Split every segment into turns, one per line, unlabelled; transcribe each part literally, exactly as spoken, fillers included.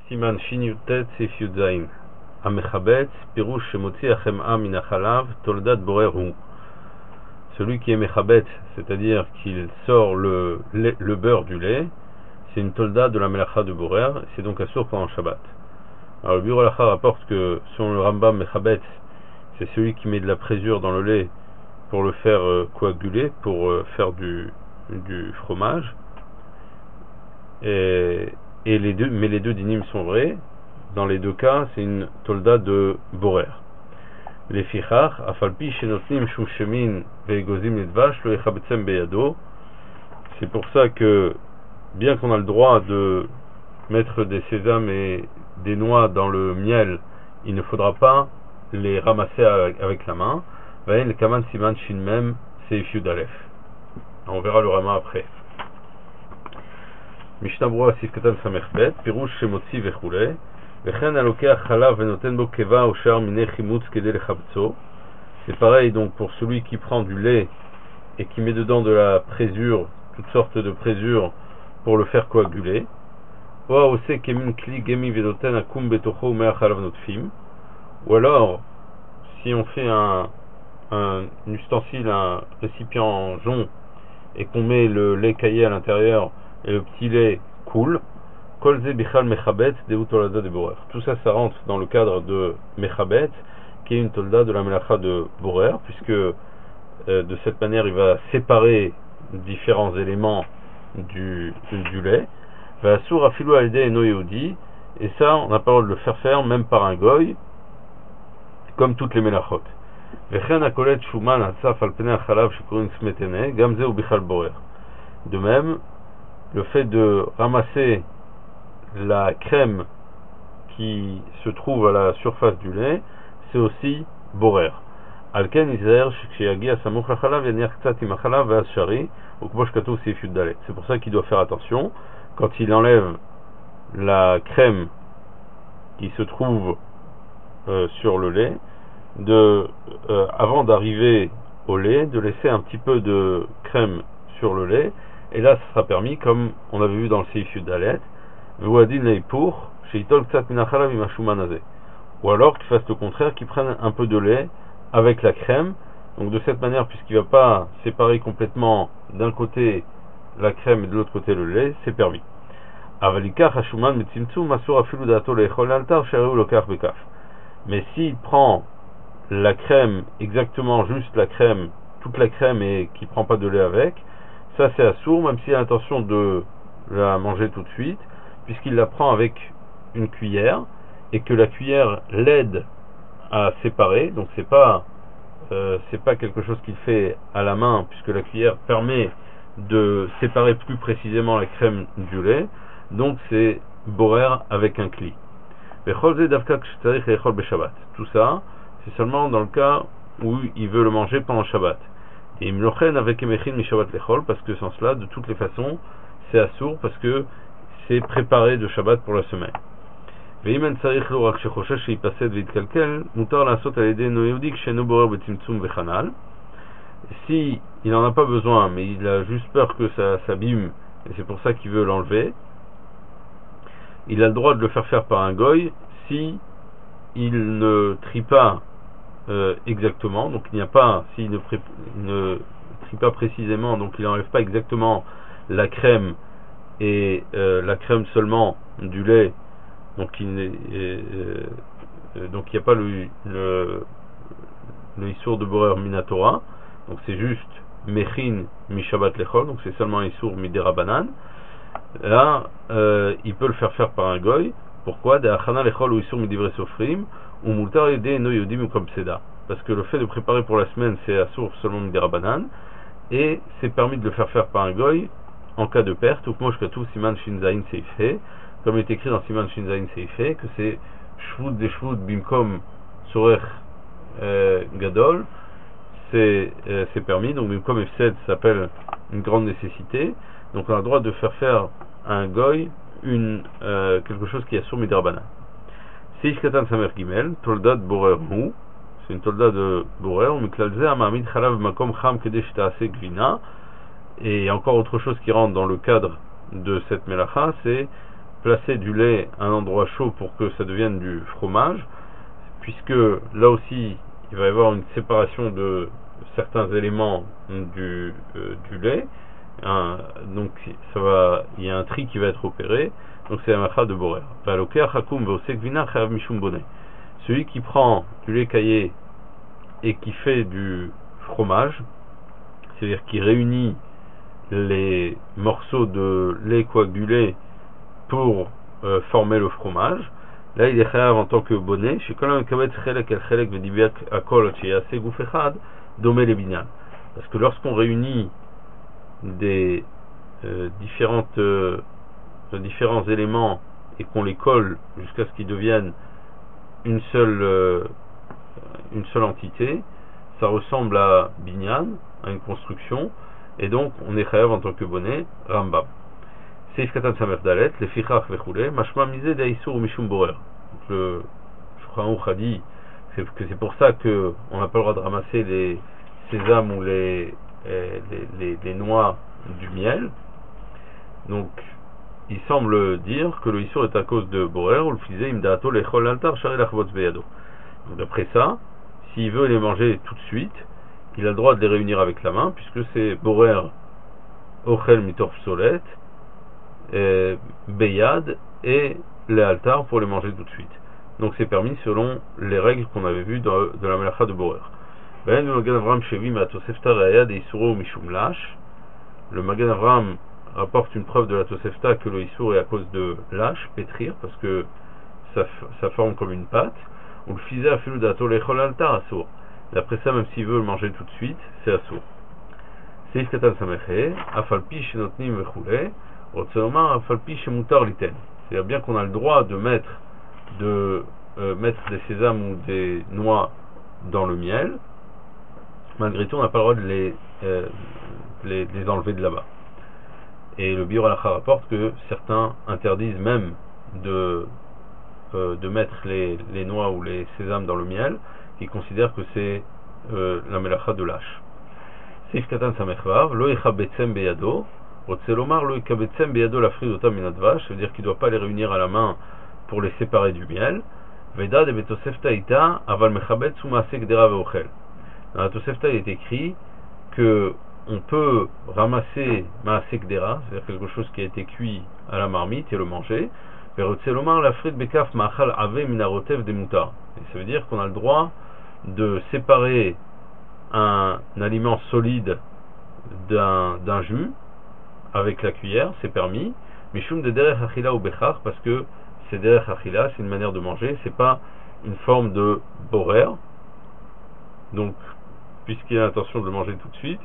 Siman Shin Yutet Seif Yudzain Amechabetz Pirouche Shemotzi Achem'a Min Achalav Toldat Borer Hu. Celui qui est Mechabetz, c'est-à-dire qu'il sort le, lait, le beurre du lait, c'est une tolda de la melacha de Borer, c'est donc assour pendant Shabbat. Alors le Biur Halacha rapporte que selon le Rambam, Mechabetz, c'est celui qui met de la présure dans le lait pour le faire euh, coaguler, pour euh, faire du, du fromage. Et, et les deux, mais les deux dinim sont vrais. Dans les deux cas, c'est une tolda de Borer. Les fichach, afalpi shenotnim shum shemin ve'egozim lidvash lo yechabetzem beyado. C'est pour ça que, bien qu'on a le droit de mettre des sésames et des noix dans le miel, il ne faudra pas les ramasser avec, avec la main. Vayen le kaman siman shin mem seif yud alef. On verra le rama après. Mishnah Brura Sifkatan Samech Bet, Pirouche Shemotzi vechule. Vechen alokeach chalav venoten bo keva ou shar minei chimutz kedei lechabtso. C'est pareil donc pour celui qui prend du lait et qui met dedans de la présure, toutes sortes de présures pour le faire coaguler. Oa ose kemin kli gemi venoten akum betocho umeach chalav notfim. Ou alors, si on fait un, un, un ustensile, un récipient jonc et qu'on met le lait caillé à l'intérieur et le petit lait coule, kolze bichal mechabetz de utolada de borer. Tout ça, ça rentre dans le cadre de mechabetz, qui est une tolda de la melacha de borer, puisque euh, de cette manière, il va séparer différents éléments du, du, du lait. Va sour afilou alde eno yehudi, et ça, on n'a pas le droit de le faire faire, même par un goy, comme toutes les melachot. Vechen akolet shuman asaf al pnei achalav shekurin smetene, gamze ou bichal borer. De même, le fait de ramasser la crème qui se trouve à la surface du lait, c'est aussi borer. Alken izer sheyagi asamuch lachalav yanir ktsat im achalav ve'az shari ukmo shkatuv seif yud dalet. C'est pour ça qu'il doit faire attention quand il enlève la crème qui se trouve euh, sur le lait, de euh, avant d'arriver au lait, de laisser un petit peu de crème sur le lait. Et là, ça sera permis, comme on avait vu dans le Seif Yud Dalet, ou alors qu'il fasse le contraire, qu'il prenne un peu de lait avec la crème. Donc de cette manière, puisqu'il ne va pas séparer complètement d'un côté la crème et de l'autre côté le lait, c'est permis. Mais s'il prend la crème, exactement juste la crème, toute la crème et qu'il ne prend pas de lait avec, ça c'est assour, même s'il a l'intention de la manger tout de suite, puisqu'il la prend avec une cuillère et que la cuillère l'aide à séparer. Donc c'est pas euh, c'est pas quelque chose qu'il fait à la main, puisque la cuillère permet de séparer plus précisément la crème du lait. Donc c'est borer avec un cli. Tout ça, c'est seulement dans le cas où il veut le manger pendant Shabbat. Et imlochen avec emechin mi Shabbat lechol, parce que sans cela, de toutes les façons, c'est assour, parce que c'est préparé de Shabbat pour la semaine. Veimen tzarich lo rak shechoshesh sheipased veitkalkel, mutar lasot al yedei no yehudi ksheno borer betzimtzum vechanal. Si il n'en a pas besoin, mais il a juste peur que ça s'abîme, et c'est pour ça qu'il veut l'enlever, il a le droit de le faire faire par un goy si il ne trie pas Euh, exactement, donc il n'y a pas, s'il ne, pré, ne trie pas précisément, donc il n'enlève pas exactement la crème et euh, la crème seulement du lait, donc il n'est euh, donc il n'y a pas le le, le issour de borer minatora, donc c'est juste mechin mi Shabbat lechol, donc c'est seulement issour mi derabanan. Là euh, il peut le faire faire par un goy. Pourquoi? De achana lechol ou issour mi divrei sofrim. Parce que le fait de préparer pour la semaine, c'est à source seulement des rabanan, et c'est permis de le faire faire par un goy en cas de perte, ou siman shinzain seifhe, comme il est écrit dans siman shinzain seifhe, que c'est shvud de shvud bimkom sorech gadol, c'est euh, permis. Donc bimkom efsed s'appelle une grande nécessité, donc on a le droit de faire faire à un goy une, euh, quelque chose qui est sur midrabanan. Seif Katan Samer Gimel, tolda de borer hu, c'est une tolda de borer, on miklalze amamid chalav makom cham kedei shtaase gvina. Et encore autre chose qui rentre dans le cadre de cette melacha, c'est placer du lait à un endroit chaud pour que ça devienne du fromage, puisque là aussi il va y avoir une séparation de certains éléments du, euh, du lait, hein, donc ça va, il y a un tri qui va être opéré, donc c'est la macha de borer. Celui qui prend du lait caillé et qui fait du fromage, c'est-à-dire qui réunit les morceaux de lait coagulé pour euh, former le fromage, là il est chayav en tant que bonnet, chez Kolam Kabet Chelek El Chelek Vedibiak Akol Cheyase Gouf Echad Domé les binyan. Parce que lorsqu'on réunit des euh, différentes euh, différents éléments et qu'on les colle jusqu'à ce qu'ils deviennent une seule euh, une seule entité, ça ressemble à binyan, à une construction, et donc on est chayav en tant que bonnet, Rambam. Seif Katan Samer Dalet, les Fichach Vechoulé, Mashma Mise Daïsour Mishum Borer. Donc le Shouchan a dit que c'est pour ça qu'on n'a pas le droit de ramasser les sésames ou les, les, les, les noix du miel. Donc il semble dire que le Issour est à cause de Borer, ou le Flisé Imdato Lechol Altar Shari Lachvotz Beyado. Donc d'après ça, s'il veut les manger tout de suite, il a le droit de les réunir avec la main, puisque c'est Borer Ochel Mitor Psolet, Beyad et les altars pour les manger tout de suite. Donc c'est permis selon les règles qu'on avait vues de, de la melacha de Borer. Le Magen Avram rapporte une preuve de la Tosefta que le Issour est à cause de l'âche, pétrir, parce que ça, ça forme comme une pâte. Ou le Fizé a fait d'ato lechol altar assour. D'après ça, même s'il veut le manger tout de suite, c'est assour. Seif Katan Sameche, Afalpi Shenotnim Vechoulé, Otselomar Afalpi Shemutar Liten. C'est-à-dire bien qu'on a le droit de mettre, de, euh, mettre des sésames ou des noix dans le miel, malgré tout on n'a pas le droit de les, euh, les, les enlever de là-bas. Et le Biur Halacha rapporte que certains interdisent même de, euh, de mettre les, les noix ou les sésames dans le miel, qui considèrent que c'est euh, la melacha de l'âche. Seif Katan Samechvav, Lo Echabetzem Beyado, Otselomar Lo Echabetzem Beyado la Fridota Minadvash, ça veut dire qu'il ne doit pas les réunir à la main pour les séparer du miel. Veda de Betosefta Ita, Aval Mechabetz Umasek Dera Veochel. Dans la Tosefta, il est écrit que on peut ramasser Maasek Dera, c'est-à-dire quelque chose qui a été cuit à la marmite et le manger. Verotselomar la Frid Bekaf Machal Ave Minarotev Demutar. Et ça veut dire qu'on a le droit de séparer un, un aliment solide d'un, d'un jus avec la cuillère, c'est permis. Mishum de Derech Achila ou Bechar, parce que c'est Derech Achila, c'est une manière de manger, c'est pas une forme de borer. Donc, puisqu'il a l'intention de le manger tout de suite,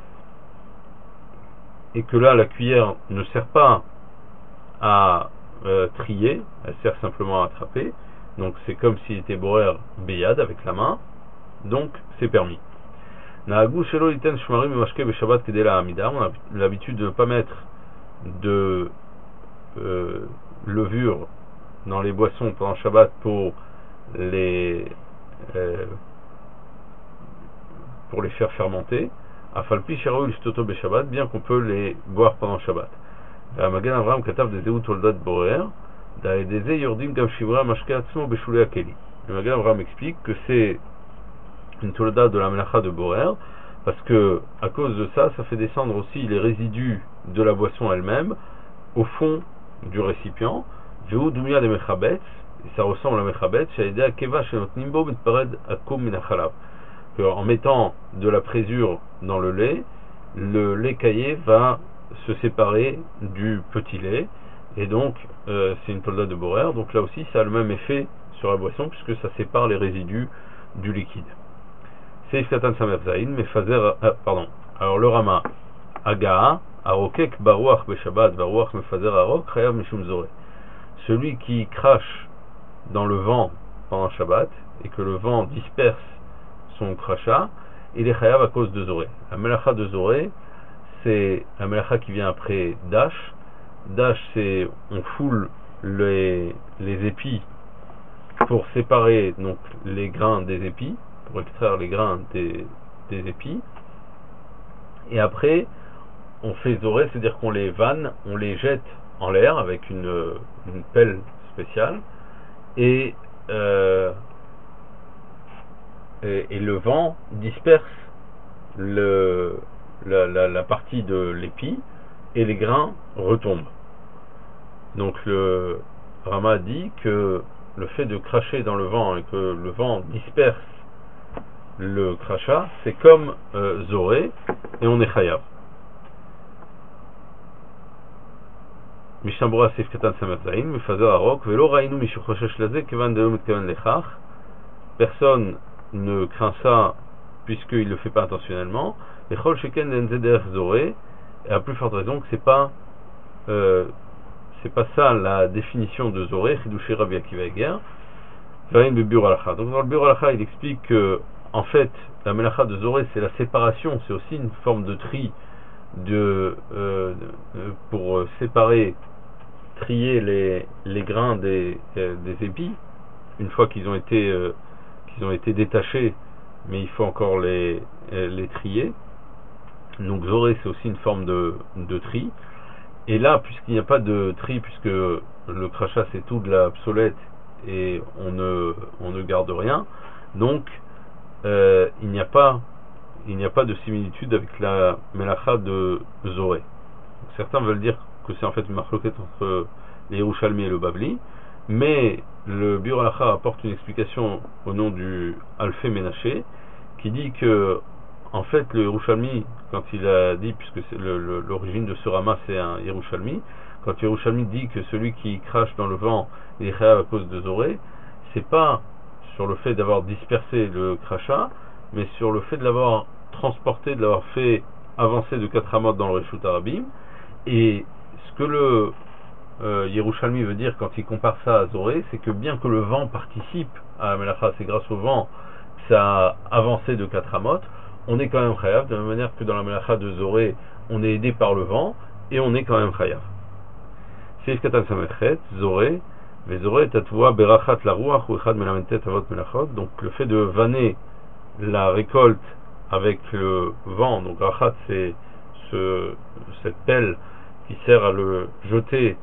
et que là la cuillère ne sert pas à euh, trier, elle sert simplement à attraper, donc c'est comme s'il était borer beyad avec la main, donc c'est permis. On a l'habitude de ne pas mettre de euh, levure dans les boissons pendant Shabbat pour les euh, pour les faire fermenter, Afalpi Shero Ishtoto Be Shabbat, bien qu'on peut les boire pendant Shabbat. La Magen Avram Katav de Zeut Toldat Borer, Daedeze Yordim Gam Shivra Mashke Atzmo Beshule Akeli. Le Magen Avram explique que c'est une tolda de la melacha de Borer, parce que à cause de ça, ça fait descendre aussi les résidus de la boisson elle-même au fond du récipient. Veu Dumia de Mechabetz, et ça ressemble à Mechabetz, Shaïdea Keva Shenot Nimbo Mitpared Akum Minachalav. En mettant de la présure dans le lait, le lait caillé va se séparer du petit lait, et donc euh, c'est une tolda de Borer, donc là aussi ça a le même effet sur la boisson, puisque ça sépare les résidus du liquide. Seif Katan Samer Zain, Mefazer, euh, pardon, alors le Rama, Agaa, Arokek Baruach Beshabbat, Baruach Mefazer Arok, Chayav Mishum Zoré. Celui qui crache dans le vent pendant Shabbat, et que le vent disperse son crachat, il est chayav à cause de Zoré. La melacha de Zoré, c'est la melacha qui vient après Dash. Dash, c'est on foule les, les épis pour séparer donc les grains des épis, pour extraire les grains des, des épis. Et après, on fait Zoré, c'est-à-dire qu'on les vanne, on les jette en l'air avec une, une pelle spéciale, et, euh, et, et le vent disperse le, la, la, la partie de l'épi, et les grains retombent. Donc le Rama dit que le fait de cracher dans le vent et que le vent disperse le crachat, c'est comme euh, Zoré, et on est chayav. Mishnah Sif Katan Samatzain, Mifazer Arok, Velo Rainu Mishu Choshesh Laze, Kevan Deo Mitkaven Lechach. Personne ne craint ça puisqu'il ne le fait pas intentionnellement. Et Chol Sheken Denzeder Zoré, et à plus forte raison que c'est pas euh, c'est pas ça la définition de Zoré, Chidushi Rabbi Akiva Eger. Donc dans le Biur Halacha, il explique que en fait la melacha de Zoré c'est la séparation, c'est aussi une forme de tri de, euh, de pour séparer, trier les, les grains des, euh, des épis une fois qu'ils ont été euh, qu'ils ont été détachés, mais il faut encore les, les trier. Donc Zoré c'est aussi une forme de, de tri. Et là, puisqu'il n'y a pas de tri, puisque le crachat c'est tout de l'obsolète et on ne, on ne garde rien, donc euh, il n'y a pas il n'y a pas de similitude avec la melacha de Zoré. Donc, certains veulent dire que c'est en fait une marloquette entre les Yerushalmi et le Bavli, mais le Biur Halacha apporte une explication au nom du Alfé Ménaché qui dit que en fait le Yerushalmi, quand il a dit, puisque c'est le, le, l'origine de ce Rama c'est un Yerushalmi, quand Yerushalmi dit que celui qui crache dans le vent il est chayav à cause de Zoré, c'est pas sur le fait d'avoir dispersé le crachat, mais sur le fait de l'avoir transporté, de l'avoir fait avancer de quatre amot dans le Reshut Arabim. Et ce que le euh, Yerushalmi veut dire quand il compare ça à Zoré, c'est que bien que le vent participe à la melacha, c'est grâce au vent que ça a avancé de quatre amot, on est quand même chayav, de la même manière que dans la melacha de Zoré, on est aidé par le vent, et on est quand même chayav. C'est Katan Samechet, Zoré, mais Zoré tatvoa berachat la ruach ou echad melamentet avot melachot. Donc le fait de vanner la récolte avec le vent, donc rachat c'est ce, cette pelle qui sert à le jeter,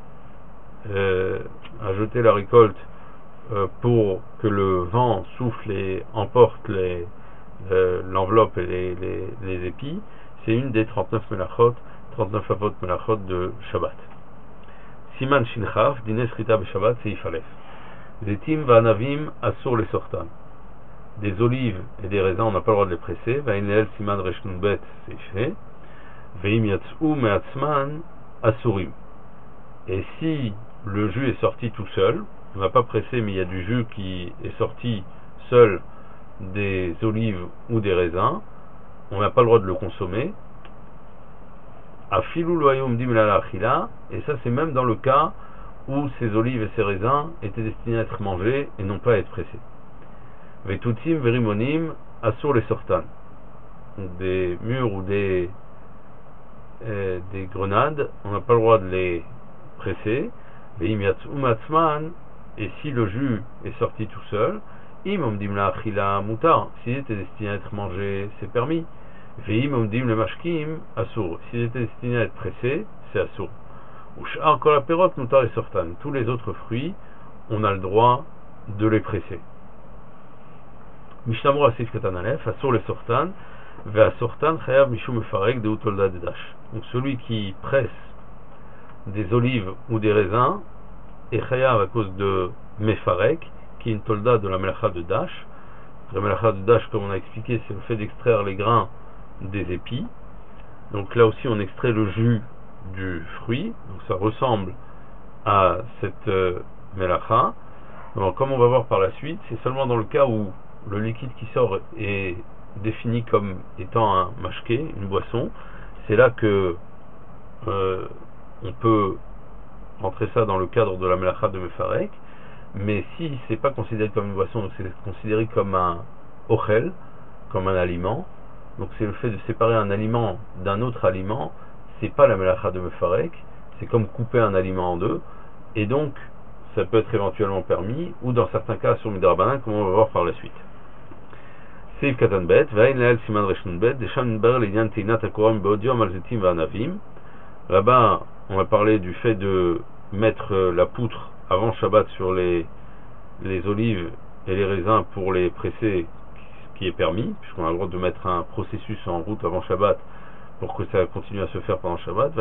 euh, à jeter la récolte euh, pour que le vent souffle et emporte les, euh, l'enveloppe et les, les, les épis. C'est une des trente-neuf melachot, trente-neuf avot melachot de Shabbat. Siman Shinchaf, Dines Rita Beshabbat, Seif Aleph. Zetim Vanavim Asur les Sortan. Des olives et des raisins, on n'a pas le droit de les presser. Vainel Siman Reshnunbet, Seifé. Veim Yatsou Meatzman Asurim. Et si le jus est sorti tout seul, on n'a pas pressé, mais il y a du jus qui est sorti seul des olives ou des raisins, on n'a pas le droit de le consommer. Afilou loyum dimlala achila, et ça c'est même dans le cas où ces olives et ces raisins étaient destinés à être mangés et non pas à être pressés. Vetutim verimonim asur les sortan, des mûres ou des euh, des grenades, on n'a pas le droit de les presser. Veim yatzum matzman, et si le jus est sorti tout seul, im omdimla achila mutar, s'il était destiné à être mangé, c'est permis. Veim omdim le mashkim asur, s'il était destiné à être pressé, c'est asur. Ushar kol aperot mutar et sortan, tous les autres fruits, on a le droit de les presser. Mishnah Berurah Sif Katan Aleph, asur les sortan, ve asortan chayav mishum mefarek de utolda de dash. Donc celui qui presse des olives ou des raisins est chayav à cause de mefarek, qui est une tolda de la melacha de dash. La melacha de dash, comme on a expliqué, c'est le fait d'extraire les grains des épis. Donc là aussi on extrait le jus du fruit, donc ça ressemble à cette euh, melacha. Donc comme on va voir par la suite, c'est seulement dans le cas où le liquide qui sort est défini comme étant un mashké, une boisson, c'est là que euh, on peut rentrer ça dans le cadre de la melacha de mefarek. Mais si c'est pas considéré comme une boisson, donc c'est considéré comme un ochel, comme un aliment, donc c'est le fait de séparer un aliment d'un autre aliment, c'est pas la melacha de mefarek, c'est comme couper un aliment en deux, et donc ça peut être éventuellement permis, ou dans certains cas sur midrabanan, comme on va voir par la suite. Seif Katan Bet, Vain Lael Siman Reshnun Bet, Desham Nbar Linyan Teinat Akoram Beodium Alzetim Vanavim. Là-bas, on va parler du fait de mettre la poutre avant Shabbat sur les, les olives et les raisins pour les presser, ce qui est permis, puisqu'on a le droit de mettre un processus en route avant Shabbat pour que ça continue à se faire pendant Shabbat.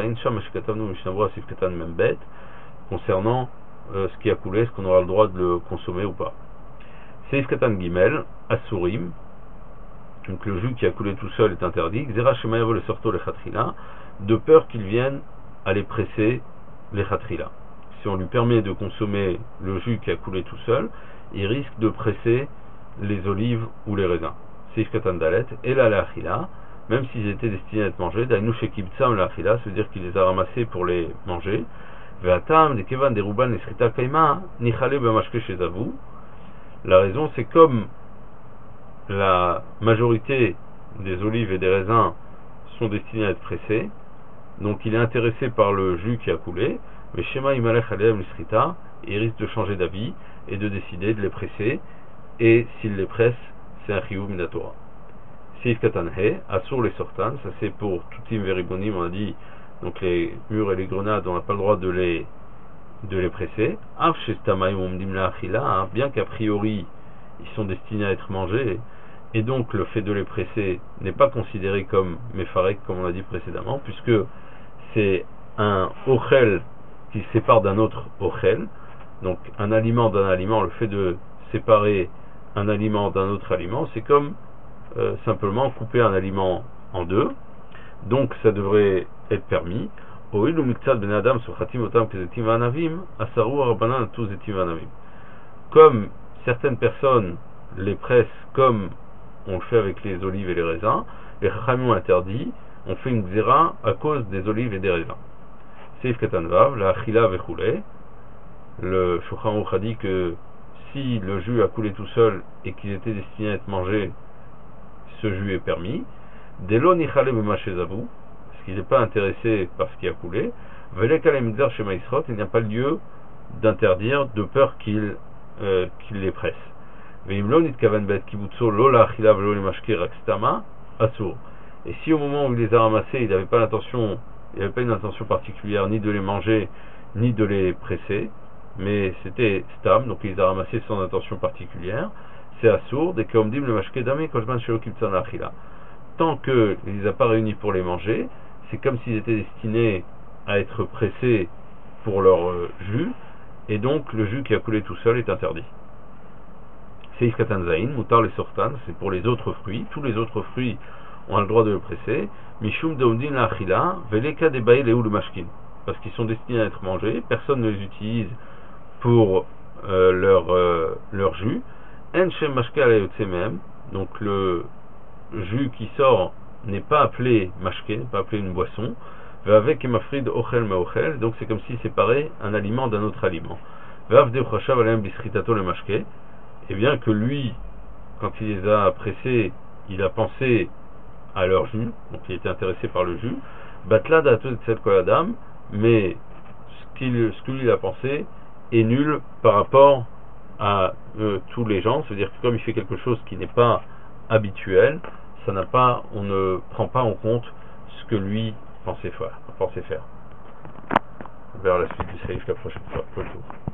Concernant euh, ce qui a coulé, est-ce qu'on aura le droit de le consommer ou pas. Seif Katan Gimel, Asurim, donc le jus qui a coulé tout seul est interdit. Xera Shemayavo le sorto le Khatrila, de peur qu'il vienne à les presser les Khatrila. Si on lui permet de consommer le jus qui a coulé tout seul, il risque de presser les olives ou les raisins. Seif Katan Dalet, et la Lachila, même s'ils étaient destinés à être mangés, Dainu Shekibtsam Lachila, ça veut dire qu'il les a ramassés pour les manger. Ve'atam de Kevan de Ruban Esrita Kaima, Nichale Bemashke Shezavu. La raison, c'est comme la majorité des olives et des raisins sont destinés à être pressés, donc il est intéressé par le jus qui a coulé, mais Shema Imalech Aleem Esrita, il risque de changer d'avis et de décider de les presser, et s'il les presse, c'est un Chiyuv Minatora. Sif Katanhe, Asur les Sortan, ça c'est pour Tutim Veribonim, on a dit, donc les mûres et les grenades, on n'a pas le droit de les de les presser. Bien qu'a priori ils sont destinés à être mangés, et donc le fait de les presser n'est pas considéré comme mefarek, comme on a dit précédemment, puisque c'est un ochel qui se sépare d'un autre ochel, donc un aliment d'un aliment. Le fait de séparer un aliment d'un autre aliment, c'est comme euh, simplement couper un aliment en deux, donc ça devrait être permis. Comme certaines personnes les pressent comme on le fait avec les olives et les raisins, les chachamim ont interdit, on fait une xéra à cause des olives et des raisins. Seif Katanvav, la achila vechoulé, le Shulchan Aruch a dit que si le jus a coulé tout seul et qu'il était destiné à être mangé, ce jus est permis. Delo nichale b'mashezavu, il n'est pas intéressé par ce qui a coulé, il n'y a pas lieu d'interdire de peur qu'il euh, qu'il les presse. Et si au moment où il les a ramassés, il n'avait pas l'intention, il n'avait pas une intention particulière ni de les manger ni de les presser, mais c'était stam, donc il les a ramassés sans intention particulière, c'est assourd, et comme dit le mashke dame koshban shelo kibtzan achila. Tant qu'il ne les a pas réunis pour les manger, c'est comme s'ils étaient destinés à être pressés pour leur euh, jus, et donc le jus qui a coulé tout seul est interdit. Seif Katan Zain, Mutar les Sortan, c'est pour les autres fruits. Tous les autres fruits ont le droit de le presser. Mishum Deumdin la Achila, Veleka de Baïl et le Mashkin, parce qu'ils sont destinés à être mangés, personne ne les utilise pour euh, leur, euh, leur jus. En Shem Mashka même, donc le jus qui sort n'est pas appelé mashké, n'est pas appelé une boisson, avec mafrid ochel maochel, donc c'est comme si séparait un aliment d'un autre aliment. Et bien que lui, quand il les a pressés, il a pensé à leur jus, donc il était intéressé par le jus, batla dato de cette koladam, mais ce, qu'il, ce que lui a pensé est nul par rapport à euh, tous les gens, c'est-à-dire que comme il fait quelque chose qui n'est pas habituel, ça n'a pas, on ne prend pas en compte ce que lui pensait faire. Pensait faire. On verra la suite du saïf la prochaine fois.